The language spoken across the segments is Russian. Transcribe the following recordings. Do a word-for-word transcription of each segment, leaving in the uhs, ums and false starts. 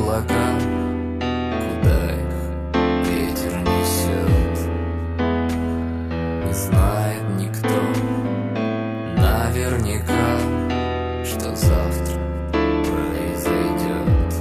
облака, куда их ветер несет. Не знает никто наверняка, что завтра произойдет.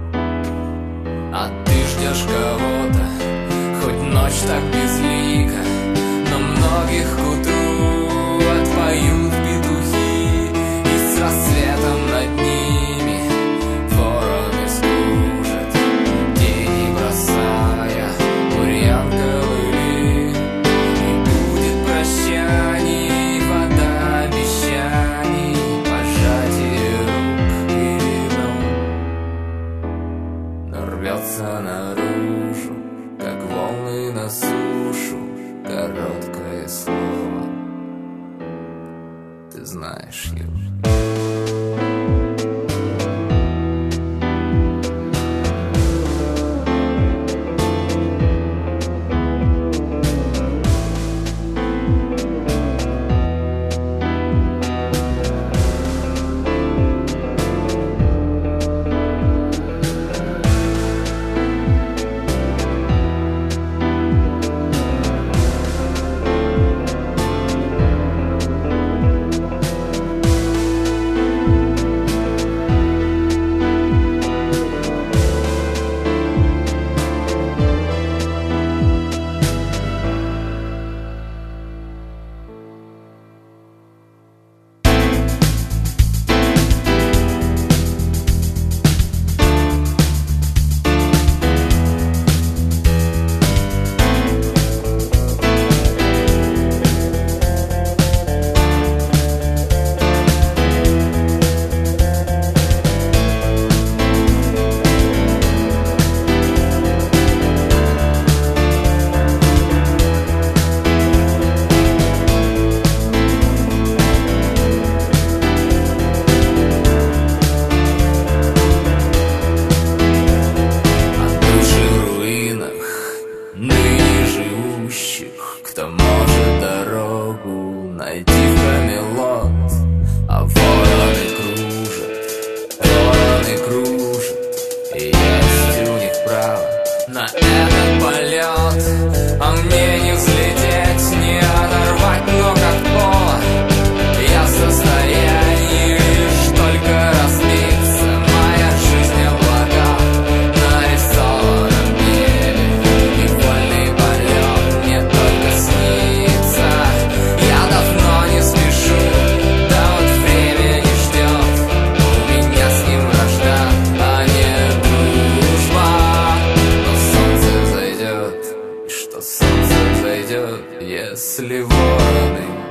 А ты ждешь кого-то, хоть ночь так безлика, но многих к утру отпоют петухи, и с рассветом над ними вороны служат, тени бросая бурьян ковыли. И будет прощаний, вода обещаний, пожатие рук и вино. Но рвется наружу, как волны на сушу, короткое слово, ты знаешь его. Кто может дорогу найти в Камелот, а вороны кружат, вороны кружат, и есть у них право на этот полет. А мне не взлететь, не оторвать ног от пола, я в состоянии лишь только разбиться. Моя жизнь облака нарисована в небе, и вольный полет мне только снится. Я давно не спешу, да вот время не ждет. У меня с ним вражда, а не дружба. Но солнце зайдет, и что солнце зайдет, если вороны